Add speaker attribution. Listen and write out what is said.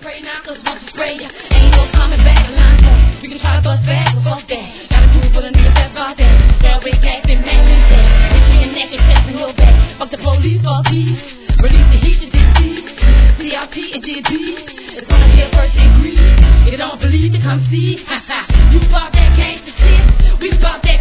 Speaker 1: pray now, cause once you spray ya, ain't no coming back. Line up, you can try to bust back, but fuck that. Gotta do it for the niggas that's about that. Stairway gas and man and that. Bitch in your neck and chest and your back. Fuck the police, fuck these. Release the heat, you DC. CRP and DB. It's gonna be a first degree. If you don't believe it, come see. Ha ha. You bought that gangsta shit, we bought that